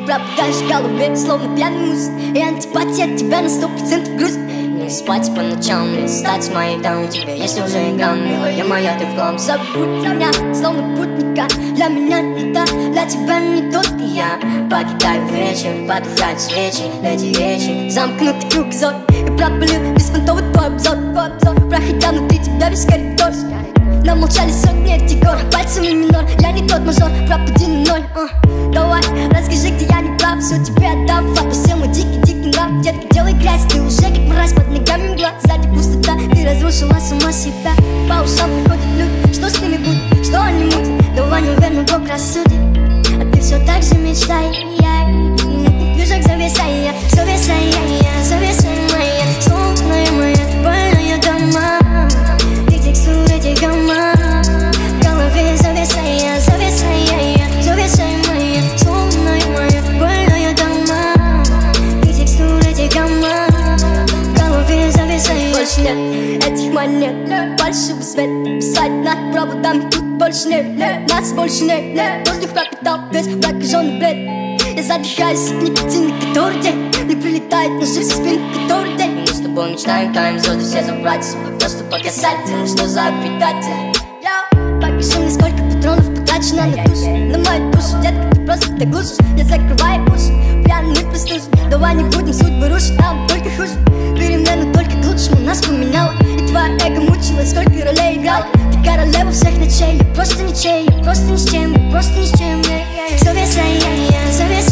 пробудаешь в голове, словно пьяный муз. И антипатия от тебя на 100% грузит. Не спать по ночам, не стать моей там. У тебя есть уже экран, милая моя, ты в хлам. Забудь меня, словно путника. Для меня не та, для тебя не тот. И я покидаю вечер, потухают свечи. Эти речи, замкнутый круг зор. И пропалил беспонтовый твой обзор. Проходя внутри тебя весь коридор. Нам молчали сотни этих гор, пальцами минор. Я не тот мажор, пропади на ноль. Давай, расскажи, где я не прав. Все тебе отдав, отпустил мой дикий нрав. Детка, делай грязь, ты уже как мразь. Под ногами мгла, сзади пустота. Ты разрушила сама себя. По ушам приходят люди, что с ними будет, что они мутят. Давай, неуверенно, Бог рассудит. А ты все так же мечтай. Минутный движок завеса, завеса, завеса моя. Солнечная моя, больная дома. Ты текстура, эти гамма. В голове завеса, завеса, завеса моя. Солнечная моя, больная дома. Ты текстура, эти гамма. В голове завеса. Больше нет этих монет, фальшивый свет. Писать над проводами тут больше нет. Нас больше нет. Воздух пропитал весь прокаженный бред. Я задыхаюсь от никотина, который день мне прилетает ножи со спины, который день. Мы с тобой мечтаем, таем звезды все забрать. Просто показательно, что за предатель. Покажи мне, сколько патронов потрачено на душу. На мою душу, детка, ты просто так глушишь. Я закрываю уши, пьяный простужен. Давай не будем судьбы рушить, нам только хуже. Перемены только к лучшему нас поменяла. И твоя эго мучилась, сколько ролей играла. Ты королева всех ночей, я просто ничей, я просто ни с чем, я просто ни с чем. Завеса, завеса.